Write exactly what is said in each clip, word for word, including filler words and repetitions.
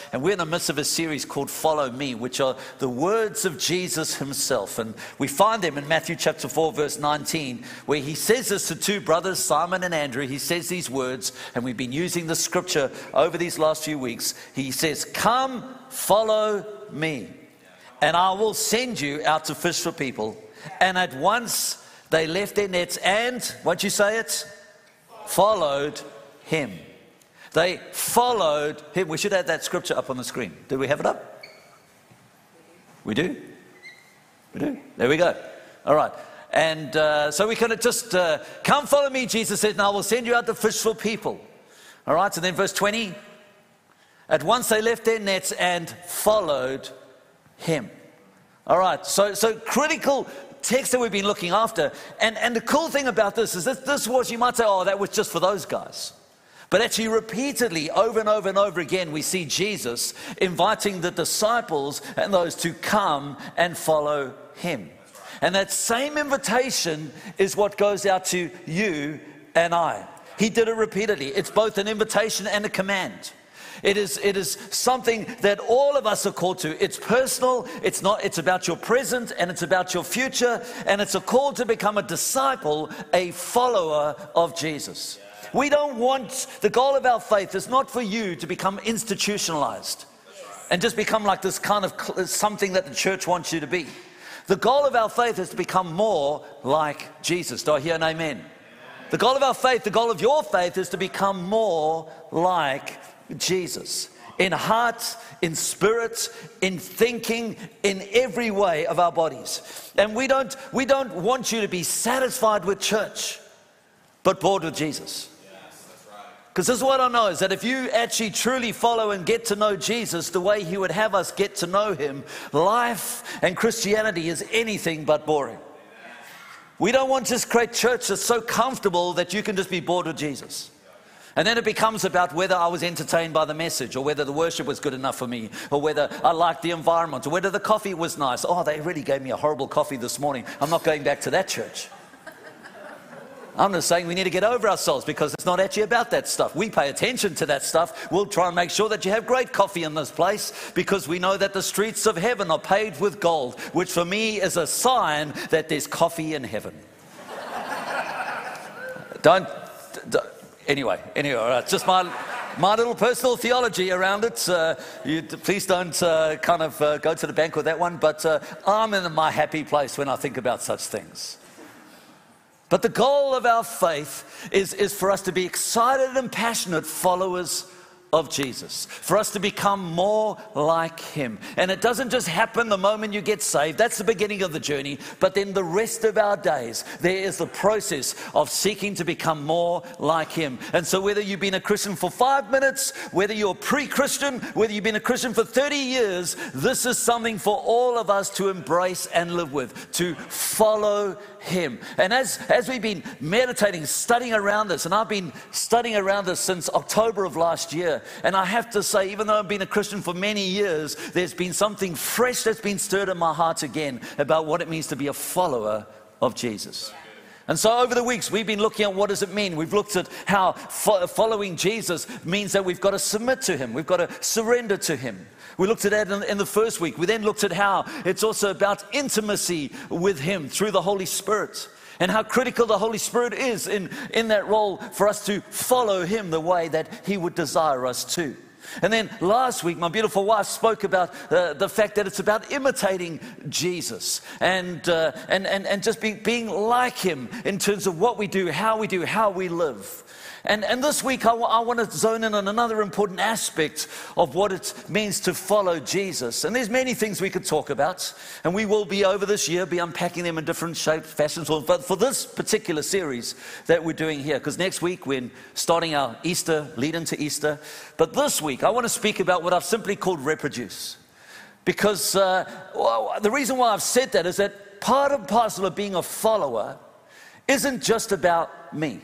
and we're in the midst of a series called Follow Me, which are the words of Jesus himself. And we find them in Matthew chapter four, verse nineteen, where he says this to two brothers, Simon and Andrew. He says these words, and we've been using the scripture over these last few weeks. He says, "Come, follow me, and I will send you out to fish for people." And at once they left their nets and, won't you say it? Followed him. They followed him. We should have that scripture up on the screen. Do we have it up? We do? We do. There we go. All right. And uh, so we kind of just, uh, come follow me, Jesus said, and I will send you out to fish for people. All right. So then verse twenty. At once they left their nets and followed him. All right. So, so critical text that we've been looking after. And, and the cool thing about this is that this was, you might say, oh, that was just for those guys. But actually repeatedly, over and over and over again, we see Jesus inviting the disciples and those to come and follow him. And that same invitation is what goes out to you and I. He did it repeatedly. It's both an invitation and a command. It is, it is something that all of us are called to. It's personal, it's not, it's about your present and it's about your future, and it's a call to become a disciple, a follower of Jesus. We don't want, the goal of our faith is not for you to become institutionalized and just become like this kind of something that the church wants you to be. The goal of our faith is to become more like Jesus. Do I hear an amen? The goal of our faith, the goal of your faith is to become more like Jesus, in heart, in spirit, in thinking, in every way of our bodies. And we don't, we don't want you to be satisfied with church, but bored with Jesus. Because this is what I know, is that if you actually truly follow and get to know Jesus the way he would have us get to know him, life and Christianity is anything but boring. We don't want to just create church that's so comfortable that you can just be bored with Jesus. And then it becomes about whether I was entertained by the message, or whether the worship was good enough for me, or whether I liked the environment, or whether the coffee was nice. Oh, they really gave me a horrible coffee this morning. I'm not going back to that church. I'm just saying we need to get over ourselves, because it's not actually about that stuff. We pay attention to that stuff. We'll try and make sure that you have great coffee in this place, because we know that the streets of heaven are paved with gold, which for me is a sign that there's coffee in heaven. don't... don't Anyway, anyway, all right. Just my my little personal theology around it. Uh, you, please don't uh, kind of uh, go to the bank with that one. But uh, I'm in my happy place when I think about such things. But the goal of our faith is, is for us to be excited and passionate followers of Jesus, for us to become more like him. And it doesn't just happen the moment you get saved. That's the beginning of the journey. But then the rest of our days, there is the process of seeking to become more like him. And so whether you've been a Christian for five minutes, whether you're pre-Christian, whether you've been a Christian for thirty years, this is something for all of us to embrace and live with, to follow him. And as, as we've been meditating, studying around this, and I've been studying around this since October of last year, and I have to say, even though I've been a Christian for many years, there's been something fresh that's been stirred in my heart again about what it means to be a follower of Jesus. And so over the weeks, we've been looking at what does it mean. We've looked at how fo- following Jesus means that we've got to submit to him. We've got to surrender to him. We looked at that in, in the first week. We then looked at how it's also about intimacy with him through the Holy Spirit, and how critical the Holy Spirit is in, in that role for us to follow him the way that he would desire us to. And then last week, my beautiful wife spoke about uh, the fact that it's about imitating Jesus and uh, and, and, and just be, being like him in terms of what we do, how we do, how we live. And, and this week, I, w- I want to zone in on another important aspect of what it means to follow Jesus. And there's many things we could talk about, and we will be over this year, be unpacking them in different shapes, fashions. But for this particular series that we're doing here, because next week we're starting our Easter, lead into Easter. But this week, I want to speak about what I've simply called reproduce. Because uh, well, the reason why I've said that is that part and parcel of being a follower isn't just about me.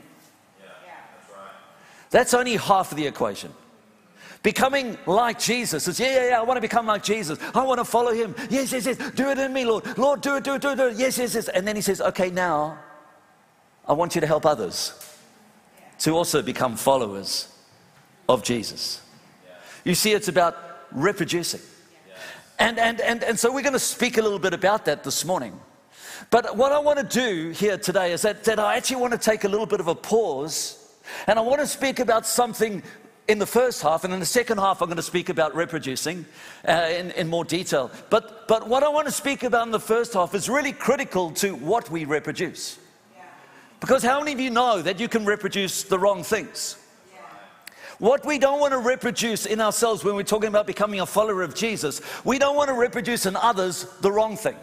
That's only half of the equation. Becoming like Jesus is, yeah, yeah, yeah, I want to become like Jesus. I want to follow him. Yes, yes, yes, do it in me, Lord. Lord, do it, do it, do it, do it. Yes, yes, yes. And then he says, okay, now I want you to help others to also become followers of Jesus. You see, it's about reproducing. And, and, and, and so we're going to speak a little bit about that this morning. But what I want to do here today is that, that I actually want to take a little bit of a pause, and I want to speak about something in the first half, and in the second half I'm going to speak about reproducing uh, in, in more detail. But, but what I want to speak about in the first half is really critical to what we reproduce. Because how many of you know that you can reproduce the wrong things? What we don't want to reproduce in ourselves when we're talking about becoming a follower of Jesus, we don't want to reproduce in others the wrong thing.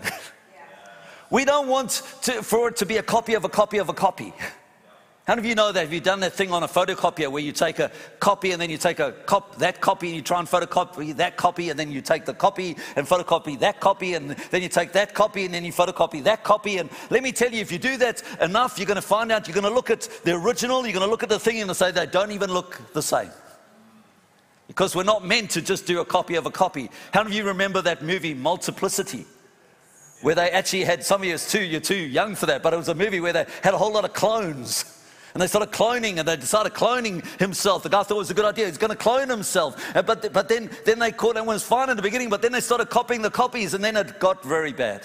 We don't want to, for it to be a copy of a copy of a copy. How many of you know that? Have you done that thing on a photocopier where you take a copy and then you take a cop, that copy and you try and photocopy that copy, and then you take the copy and photocopy that copy, and then you take that copy and then you photocopy that copy? And let me tell you, if you do that enough, you're going to find out, you're going to look at the original, you're going to look at the thing and say they don't even look the same. Because we're not meant to just do a copy of a copy. How many of you remember that movie Multiplicity? Where they actually had, some of you, too, you're too young for that, but it was a movie where they had a whole lot of clones. And they started cloning, and they decided cloning himself. The guy thought it was a good idea. He's going to clone himself. But, but then, then they caught, and it was fine in the beginning, but then they started copying the copies, and then it got very bad.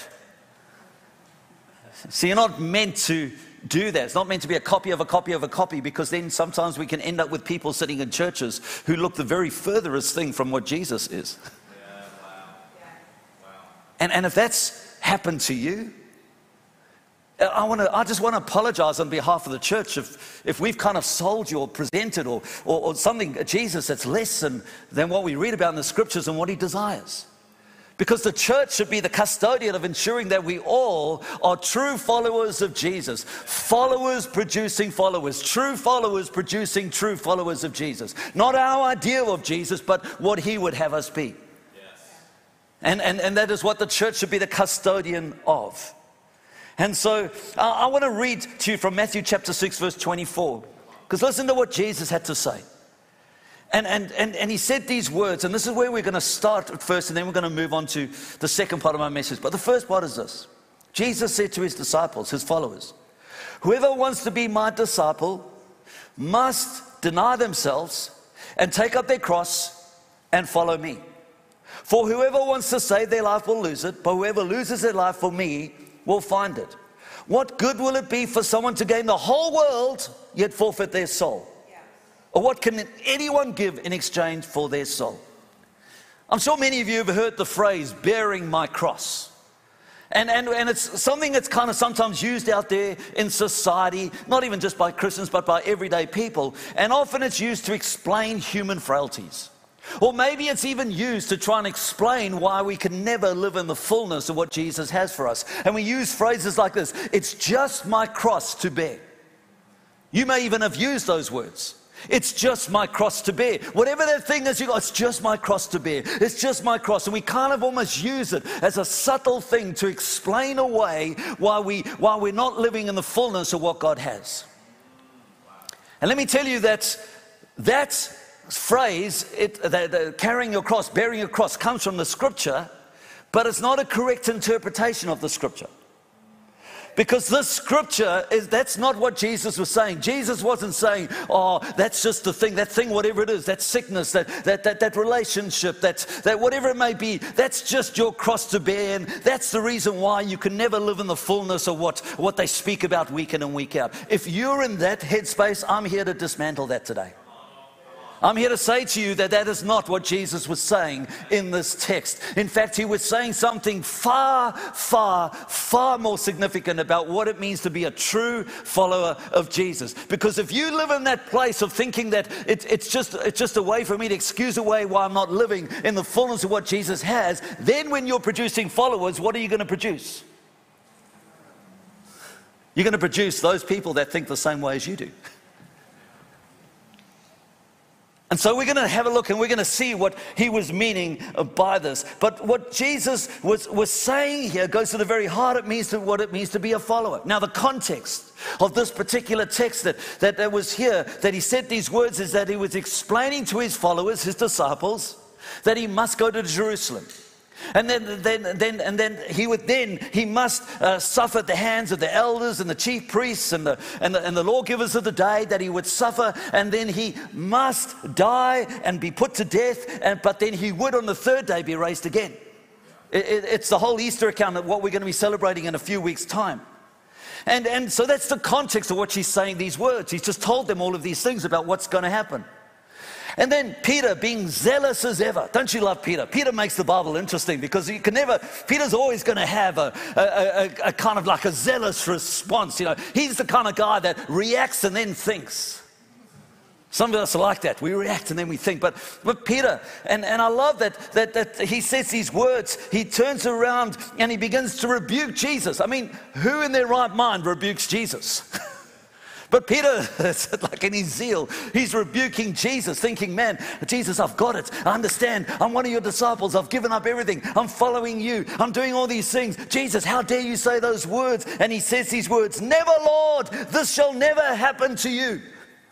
So you're not meant to do that. It's not meant to be a copy of a copy of a copy, because then sometimes we can end up with people sitting in churches who look the very furthest thing from what Jesus is. Yeah, wow. Wow. And, and if that's happened to you, I want to. I just want to apologize on behalf of the church if, if we've kind of sold you or presented or, or, or something, Jesus that's less than, than what we read about in the scriptures and what he desires. Because the church should be the custodian of ensuring that we all are true followers of Jesus. Followers producing followers. True followers producing true followers of Jesus. Not our idea of Jesus, but what he would have us be. And, and, and that is what the church should be the custodian of. And so uh, I want to read to you from Matthew chapter six, verse twenty-four. Because listen to what Jesus had to say. And, and, and, and he said these words, and this is where we're going to start at first, and then we're going to move on to the second part of my message. But the first part is this. Jesus said to his disciples, his followers, whoever wants to be my disciple must deny themselves and take up their cross and follow me. For whoever wants to save their life will lose it, but whoever loses their life for me will find it. What good will it be for someone to gain the whole world yet forfeit their soul? Yeah. Or what can anyone give in exchange for their soul? I'm sure many of you have heard the phrase bearing my cross. And, and, and it's something that's kind of sometimes used out there in society, not even just by Christians, but by everyday people. And often it's used to explain human frailties. Or maybe it's even used to try and explain why we can never live in the fullness of what Jesus has for us. And we use phrases like this, it's just my cross to bear. You may even have used those words. It's just my cross to bear. Whatever that thing is you got, it's just my cross to bear. It's just my cross. And we kind of almost use it as a subtle thing to explain away why, we, why we're not living in the fullness of what God has. And let me tell you that that's phrase, it, the, the, carrying your cross, bearing your cross, comes from the scripture, but it's not a correct interpretation of the scripture. Because this scripture, is that's not what Jesus was saying. Jesus wasn't saying, oh, that's just the thing, that thing, whatever it is, that sickness, that that that, that relationship, that, that whatever it may be, that's just your cross to bear, and that's the reason why you can never live in the fullness of what, what they speak about week in and week out. If you're in that headspace, I'm here to dismantle that today. I'm here to say to you that that is not what Jesus was saying in this text. In fact, he was saying something far, far, far more significant about what it means to be a true follower of Jesus. Because if you live in that place of thinking that it, it's just it's just a way for me to excuse away why I'm not living in the fullness of what Jesus has, then when you're producing followers, what are you going to produce? You're going to produce those people that think the same way as you do. And so we're going to have a look and we're going to see what he was meaning by this. But what Jesus was, was saying here goes to the very heart it means to what it means to be a follower. Now the context of this particular text that, that, that was here, that he said these words, is that he was explaining to his followers, his disciples, that he must go to Jerusalem. And then, then, then, and then he would then he must uh, suffer at the hands of the elders and the chief priests and the, and the and the lawgivers of the day, that he would suffer, and then he must die and be put to death. And but then he would on the third day be raised again. It, it, it's the whole Easter account of what we're going to be celebrating in a few weeks' time. And and so that's the context of what she's saying these words. He's just told them all of these things about what's going to happen. And then Peter, being zealous as ever. Don't you love Peter? Peter makes the Bible interesting, because you can never, Peter's always going to have a, a, a, a kind of like a zealous response. You know, he's the kind of guy that reacts and then thinks. Some of us are like that. We react and then we think. But, but Peter, and, and I love that, that, that he says these words. He turns around and he begins to rebuke Jesus. I mean, who in their right mind rebukes Jesus? But Peter, like in his zeal, he's rebuking Jesus, thinking, man, Jesus, I've got it. I understand. I'm one of your disciples. I've given up everything. I'm following you. I'm doing all these things. Jesus, how dare you say those words? And he says these words, never, Lord, this shall never happen to you.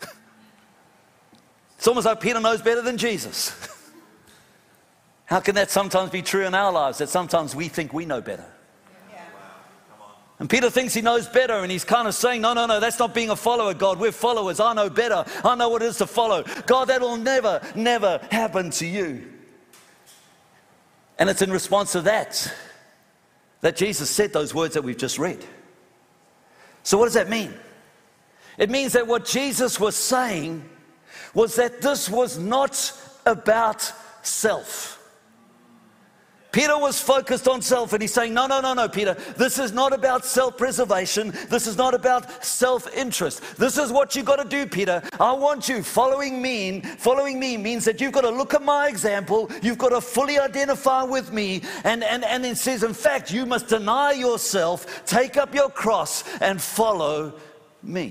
It's almost like Peter knows better than Jesus. How can that sometimes be true in our lives, that sometimes we think we know better? And Peter thinks he knows better, and he's kind of saying, no, no, no, that's not being a follower, God. We're followers. I know better. I know what it is to follow. God, that'll never, never happen to you. And it's in response to that that Jesus said those words that we've just read. So what does that mean? It means that what Jesus was saying was that this was not about self. Peter was focused on self, and he's saying, no, no, no, no, Peter, this is not about self-preservation. This is not about self-interest. This is what you've got to do, Peter. I want you following me. Following me means that you've got to look at my example. You've got to fully identify with me. And, and, and it says, in fact, you must deny yourself, take up your cross, and follow me.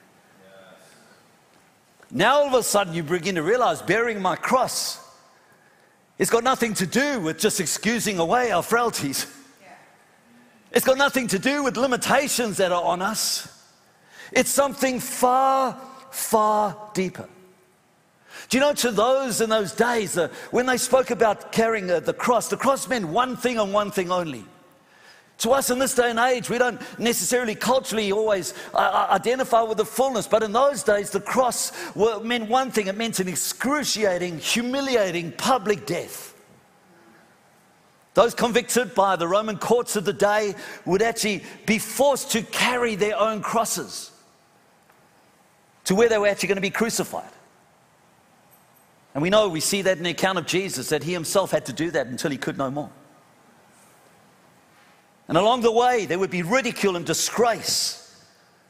Now all of a sudden you begin to realize bearing my cross, it's got nothing to do with just excusing away our frailties. Yeah. It's got nothing to do with limitations that are on us. It's something far, far deeper. Do you know, to those in those days, uh, when they spoke about carrying uh, the cross, the cross meant one thing and one thing only. To us in this day and age, we don't necessarily culturally always uh, identify with the fullness, but in those days, the cross were, meant one thing. It meant an excruciating, humiliating public death. Those convicted by the Roman courts of the day would actually be forced to carry their own crosses to where they were actually going to be crucified. And we know, we see that in the account of Jesus, that he himself had to do that until he could no more. And along the way, there would be ridicule and disgrace.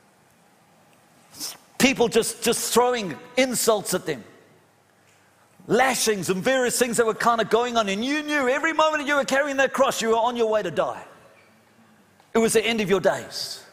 People just, just throwing insults at them. Lashings and various things that were kind of going on. And you knew every moment that you were carrying that cross, you were on your way to die. It was the end of your days.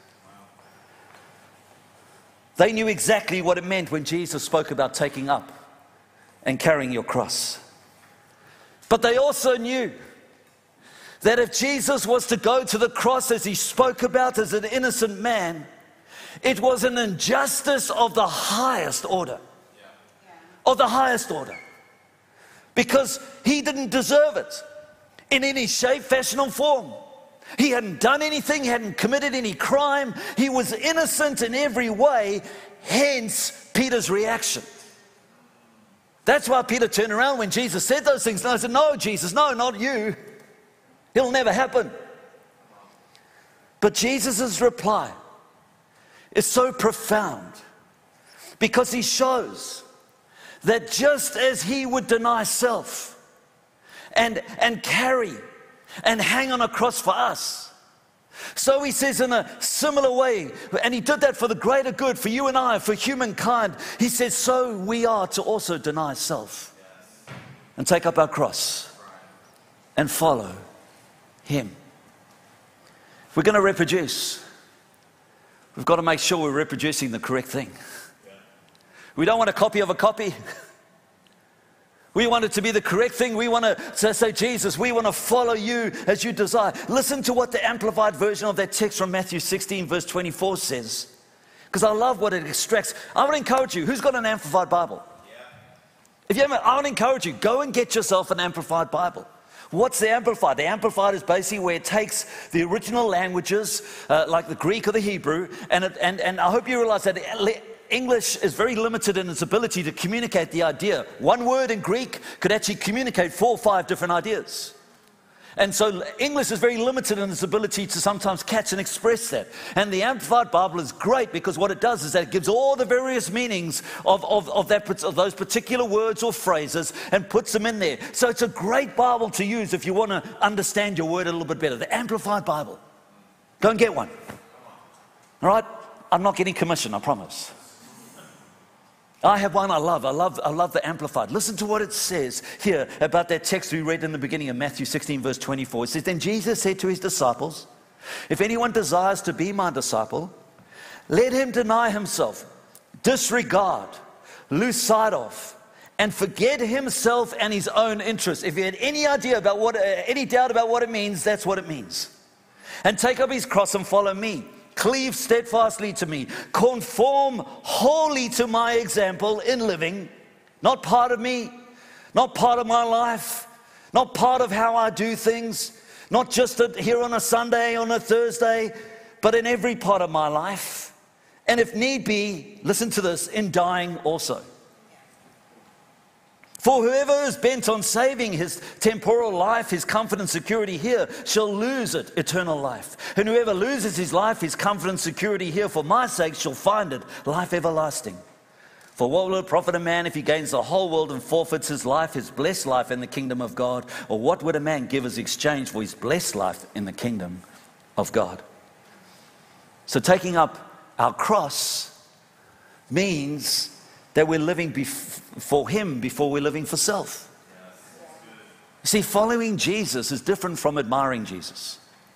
They knew exactly what it meant when Jesus spoke about taking up and carrying your cross. But they also knew that if Jesus was to go to the cross as he spoke about as an innocent man, it was an injustice of the highest order. Of the highest order. Because he didn't deserve it in any shape, fashion, or form. He hadn't done anything, he hadn't committed any crime. He was innocent in every way, hence Peter's reaction. That's why Peter turned around when Jesus said those things. And I said, no, Jesus, no, not you. It'll never happen. But Jesus' reply is so profound, because he shows that just as he would deny self and, and carry and hang on a cross for us, so he says in a similar way, and he did that for the greater good, for you and I, for humankind, he says, so we are to also deny self and take up our cross and follow him. If we're going to reproduce, we've got to make sure we're reproducing the correct thing. We don't want a copy of a copy. We want it to be the correct thing. We want to say, Jesus, we want to follow you as you desire. Listen to what the amplified version of that text from Matthew sixteen verse twenty-four says, because I love what it extracts. I would encourage you, who's got an amplified Bible? If you haven't, I would encourage you, go and get yourself an amplified Bible. What's the Amplified? The Amplified is basically where it takes the original languages, uh, like the Greek or the Hebrew, and, it, and, and I hope you realize that English is very limited in its ability to communicate the idea. One word in Greek could actually communicate four or five different ideas. And so English is very limited in its ability to sometimes catch and express that. And the Amplified Bible is great because what it does is that it gives all the various meanings of, of, of, that, of those particular words or phrases and puts them in there. So it's a great Bible to use if you want to understand your word a little bit better. The Amplified Bible. Go and get one. All right? I'm not getting commission, I promise. I have one I love. I love I love the Amplified. Listen to what it says here about that text we read in the beginning of Matthew sixteen, verse twenty-four. It says, "Then Jesus said to his disciples, 'If anyone desires to be my disciple, let him deny himself, disregard, lose sight of, and forget himself and his own interests.'" If you had any idea about what, uh, any doubt about what it means, that's what it means. "And take up his cross and follow me. Cleave steadfastly to me. Conform wholly to my example in living." Not part of me, not part of my life, not part of how I do things, not just here on a Sunday, on a Thursday, but in every part of my life. And if need be, listen to this, in dying also. "For whoever is bent on saving his temporal life, his comfort and security here, shall lose it, eternal life. And whoever loses his life, his comfort and security here for my sake, shall find it, life everlasting. For what will it profit a man if he gains the whole world and forfeits his life, his blessed life in the kingdom of God? Or what would a man give as exchange for his blessed life in the kingdom of God?" So taking up our cross means that we're living bef- for him before we're living for self. You see, following Jesus is different from admiring Jesus.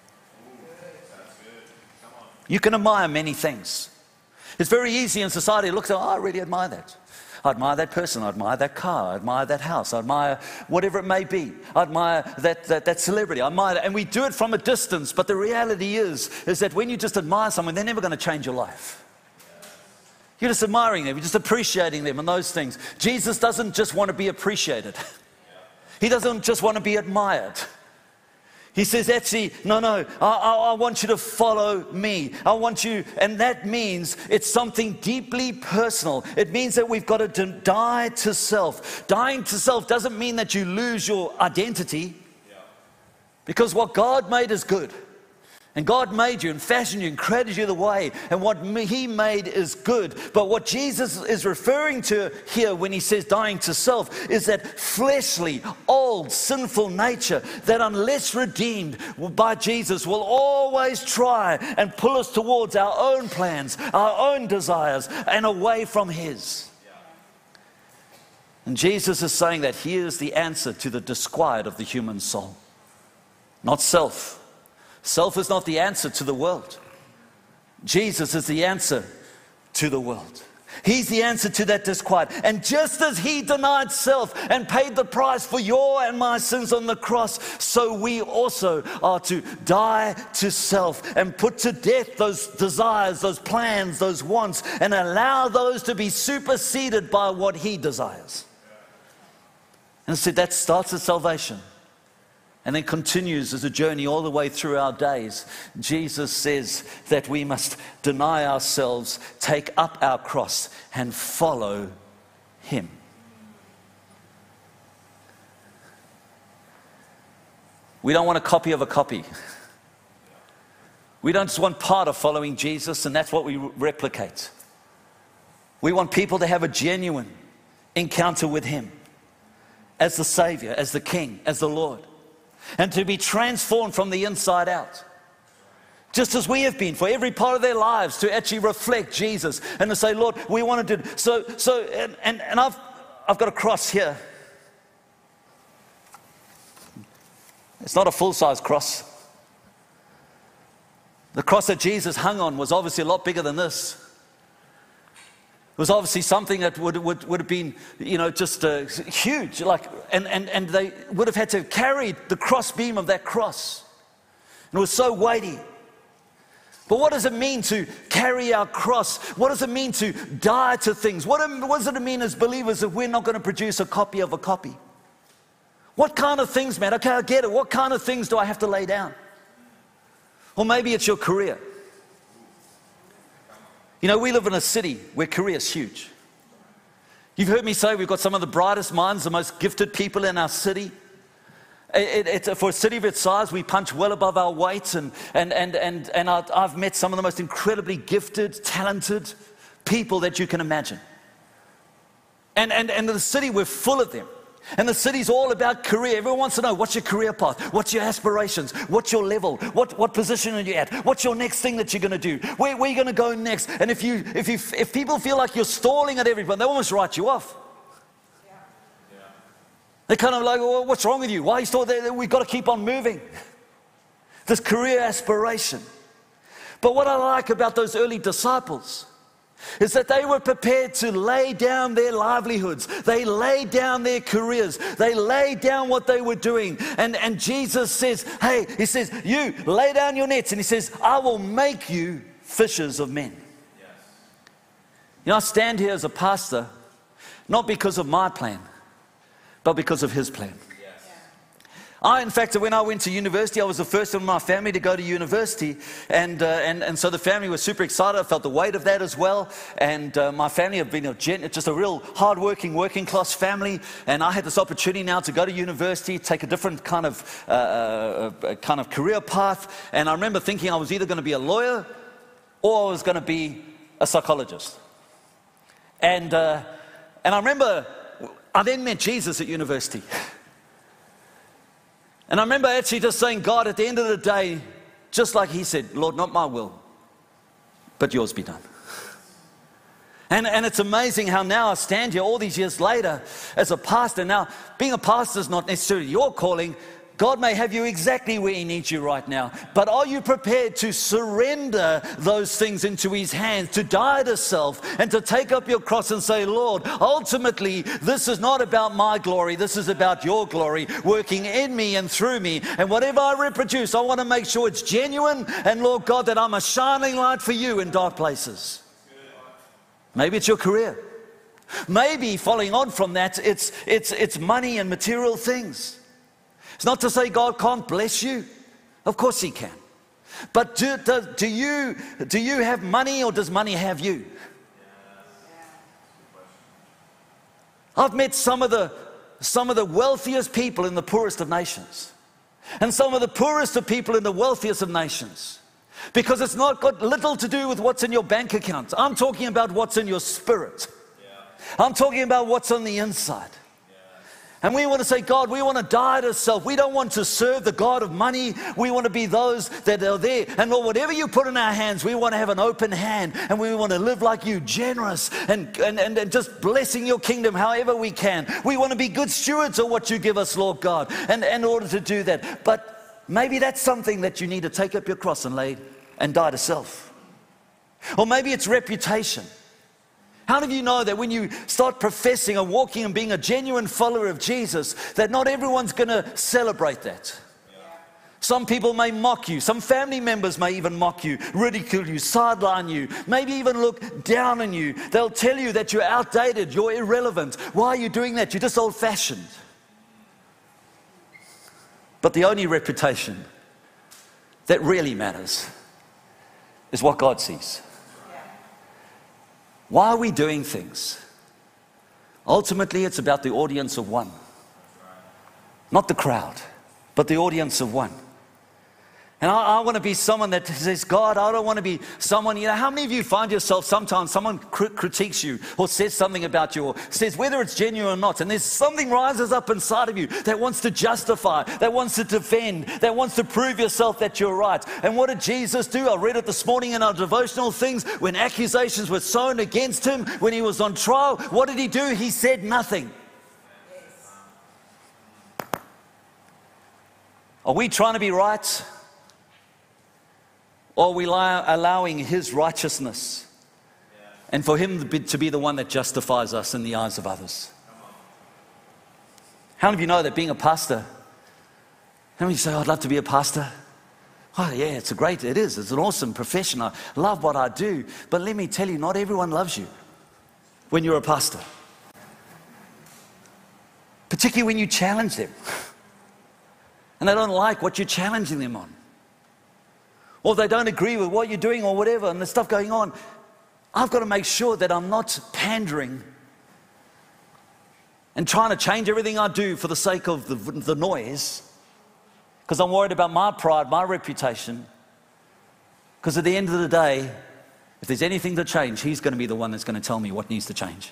You can admire many things. It's very easy in society to look at, oh, I really admire that. I admire that person, I admire that car, I admire that house, I admire whatever it may be. I admire that, that, that celebrity, I admire that. And we do it from a distance, but the reality is, is that when you just admire someone, they're never going to change your life. You're just admiring them, you're just appreciating them and those things. Jesus doesn't just want to be appreciated. He doesn't just want to be admired. He says, actually, no, no, I, I, I want you to follow me. I want you, and that means it's something deeply personal. It means that we've got to d- die to self. Dying to self doesn't mean that you lose your identity, because what God made is good. And God made you and fashioned you and created you the way. And what he made is good. But what Jesus is referring to here when he says dying to self is that fleshly, old, sinful nature that unless redeemed by Jesus will always try and pull us towards our own plans, our own desires, and away from his. And Jesus is saying that here's the answer to the disquiet of the human soul. Not self. Self is not the answer to the world. Jesus is the answer to the world. He's the answer to that disquiet. And just as he denied self and paid the price for your and my sins on the cross, so we also are to die to self and put to death those desires, those plans, those wants, and allow those to be superseded by what he desires. And so that starts at salvation. And then continues as a journey all the way through our days. Jesus says that we must deny ourselves, take up our cross, and follow him. We don't want a copy of a copy. We don't just want part of following Jesus, and that's what we replicate. We want people to have a genuine encounter with him as the Savior, as the King, as the Lord. And to be transformed from the inside out. Just as we have been for every part of their lives, to actually reflect Jesus and to say, Lord, we want to do. So, so and, and, and I've, I've got a cross here. It's not a full-size cross. The cross that Jesus hung on was obviously a lot bigger than this. It was obviously something that would, would, would have been, you know, just uh, huge. Like, and, and, and they would have had to carry the cross beam of that cross. And it was so weighty. But what does it mean to carry our cross? What does it mean to die to things? What, what does it mean as believers if we're not going to produce a copy of a copy? What kind of things, man? Okay, I get it. What kind of things do I have to lay down? Or maybe it's your career. You know, we live in a city where career is huge. You've heard me say we've got some of the brightest minds, the most gifted people in our city. It, it, it's, for a city of its size, we punch well above our weight, and, and, and, and, and I've met some of the most incredibly gifted, talented people that you can imagine. And, and, and the city, we're full of them. And the city's all about career. Everyone wants to know, what's your career path? What's your aspirations? What's your level? What, what position are you at? What's your next thing that you're going to do? Where, where are you going to go next? And if you, if you, if people feel like you're stalling at everyone, they almost write you off. Yeah. Yeah. They're kind of like, well, what's wrong with you? Why are you still there? We've got to keep on moving. This career aspiration. But what I like about those early disciples is that they were prepared to lay down their livelihoods. They laid down their careers. They laid down what they were doing. And, and Jesus says, hey, he says, you lay down your nets. And he says, I will make you fishers of men. Yes. You know, I stand here as a pastor, not because of my plan, but because of his plan. I, in fact, when I went to university, I was the first in my family to go to university, and uh, and and so the family was super excited. I felt the weight of that as well, and uh, my family have been a gen- just a real hard-working, working-class family, and I had this opportunity now to go to university, take a different kind of uh, uh, kind of career path, and I remember thinking I was either going to be a lawyer or I was going to be a psychologist, and uh, and I remember I then met Jesus at university. And I remember actually just saying, God, at the end of the day, just like he said, Lord, not my will, but yours be done. And, and it's amazing how now I stand here all these years later as a pastor. Now, being a pastor is not necessarily your calling. God may have you exactly where he needs you right now. But are you prepared to surrender those things into his hands, to die to self, and to take up your cross and say, Lord, ultimately, this is not about my glory. This is about your glory working in me and through me. And whatever I reproduce, I want to make sure it's genuine. And Lord God, that I'm a shining light for you in dark places. Maybe it's your career. Maybe following on from that, it's, it's, it's money and material things. It's not to say God can't bless you. Of course he can. But do, do, do, you, do you have money, or does money have you? I've met some of the, some of the wealthiest people in the poorest of nations. And some of the poorest of people in the wealthiest of nations. Because it's not got little to do with what's in your bank account. I'm talking about what's in your spirit. I'm talking about what's on the inside. And we want to say, God, we want to die to self. We don't want to serve the God of money. We want to be those that are there. And Lord, whatever you put in our hands, we want to have an open hand. And we want to live like you, generous and, and, and, and just blessing your kingdom however we can. We want to be good stewards of what you give us, Lord God, and, and in order to do that. But maybe that's something that you need to take up your cross and lay and die to self. Or maybe it's reputation. How many of you know that when you start professing and walking and being a genuine follower of Jesus, that not everyone's going to celebrate that? Yeah. Some people may mock you. Some family members may even mock you, ridicule you, sideline you, maybe even look down on you. They'll tell you that you're outdated, you're irrelevant. Why are you doing that? You're just old-fashioned. But the only reputation that really matters is what God sees. Why are we doing things? Ultimately, it's about the audience of one. Not the crowd, but the audience of one. And I, I want to be someone that says, God, I don't want to be someone, you know, how many of you find yourself sometimes someone cr- critiques you or says something about you or says whether it's genuine or not, and there's something rises up inside of you that wants to justify, that wants to defend, that wants to prove yourself that you're right. And what did Jesus do? I read it this morning in our devotional things. When accusations were sown against him, when he was on trial, what did he do? He said nothing. Are we trying to be right? Or are we allowing his righteousness and for him to be the one that justifies us in the eyes of others? How many of you know that being a pastor, how many of you say, oh, I'd love to be a pastor? Oh yeah, it's a great, it is, it's an awesome profession. I love what I do. But let me tell you, not everyone loves you when you're a pastor. particularly when you challenge them and they don't like what you're challenging them on, or they don't agree with what you're doing or whatever, and there's stuff going on. I've got to make sure that I'm not pandering and trying to change everything I do for the sake of the, the noise, because I'm worried about my pride, my reputation. Because at the end of the day, if there's anything to change, he's going to be the one that's going to tell me what needs to change.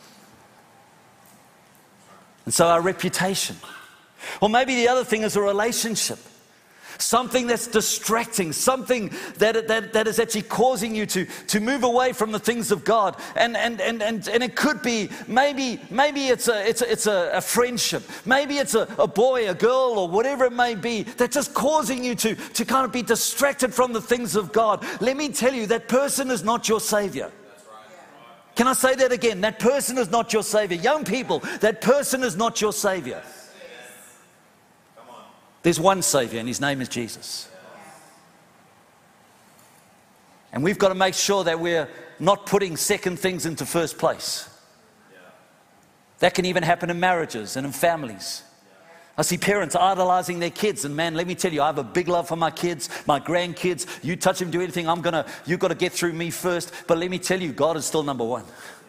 And so our reputation. Or maybe the other thing is a relationship. Something that's distracting, something that, that, that is actually causing you to, to move away from the things of God. And, and, and, and, and it could be, maybe, maybe it's, a, it's, a, it's a, a friendship. Maybe it's a, a boy, a girl, or whatever it may be, that's just causing you to, to kind of be distracted from the things of God. Let me tell you, that person is not your Savior. Can I say that again? That person is not your Savior. Young people, that person is not your Savior. There's one Savior, and his name is Jesus. And we've got to make sure that we're not putting second things into first place. That can even happen in marriages and in families. I see parents idolizing their kids, and man, let me tell you, I have a big love for my kids, my grandkids. You touch them, do anything, I'm gonna, you've got to get through me first. But let me tell you, God is still number one.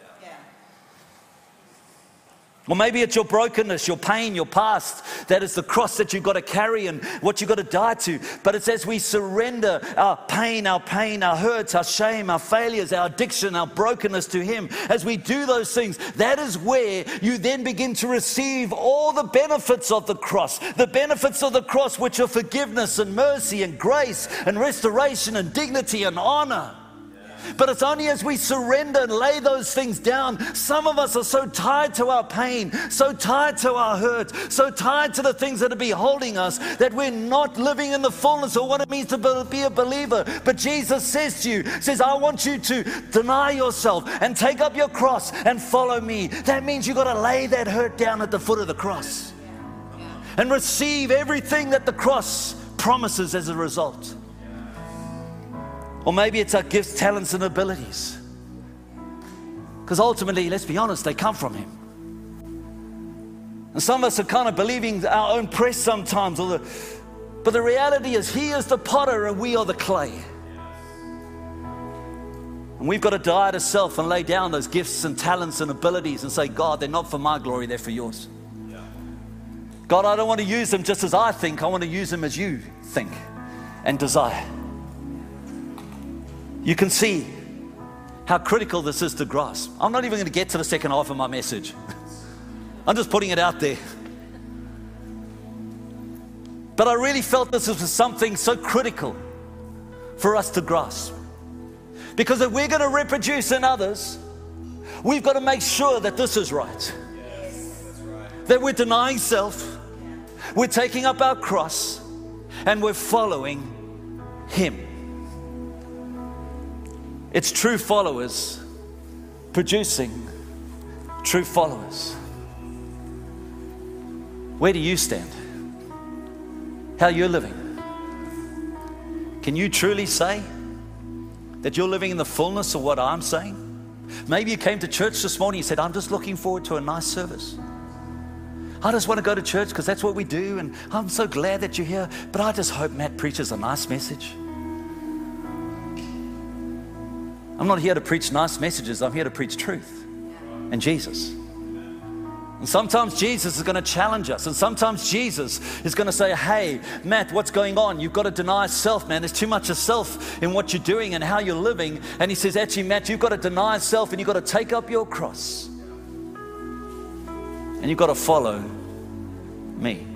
Or maybe it's your brokenness, your pain, your past. That is the cross that you've got to carry and what you've got to die to. But it's as we surrender our pain, our pain, our hurts, our shame, our failures, our addiction, our brokenness to Him. As we do those things, that is where you then begin to receive all the benefits of the cross. The benefits of the cross, which are forgiveness and mercy and grace and restoration and dignity and honor. But it's only as we surrender and lay those things down. Some of us are so tied to our pain, so tied to our hurt, so tied to the things that are beholding us, that we're not living in the fullness of what it means to be a believer. But Jesus says to you, says, I want you to deny yourself and take up your cross and follow me. That means you've got to lay that hurt down at the foot of the cross and receive everything that the cross promises as a result. Or maybe it's our gifts, talents, and abilities. Because ultimately, let's be honest, they come from Him. And some of us are kind of believing our own press sometimes. Or the, but the reality is, He is the potter and we are the clay. And we've got to die to self and lay down those gifts and talents and abilities and say, God, they're not for my glory, they're for yours. God, I don't want to use them just as I think. I want to use them as you think and desire. You can see how critical this is to grasp. I'm not even going to get to the second half of my message. I'm just putting it out there. But I really felt this was something so critical for us to grasp. Because if we're going to reproduce in others, we've got to make sure that this is right. Yes, that's right. That we're denying self, we're taking up our cross, and we're following Him. It's true followers producing true followers. Where do you stand? How you're living? Can you truly say that you're living in the fullness of what I'm saying? Maybe you came to church this morning and said, I'm just looking forward to a nice service. I just want to go to church because that's what we do, and I'm so glad that you're here, but I just hope Matt preaches a nice message. I'm not here to preach nice messages. I'm here to preach truth and Jesus. And sometimes Jesus is going to challenge us. And sometimes Jesus is going to say, hey, Matt, what's going on? You've got to deny self, man. There's too much of self in what you're doing and how you're living. And he says, actually, Matt, you've got to deny self and you've got to take up your cross. And you've got to follow me.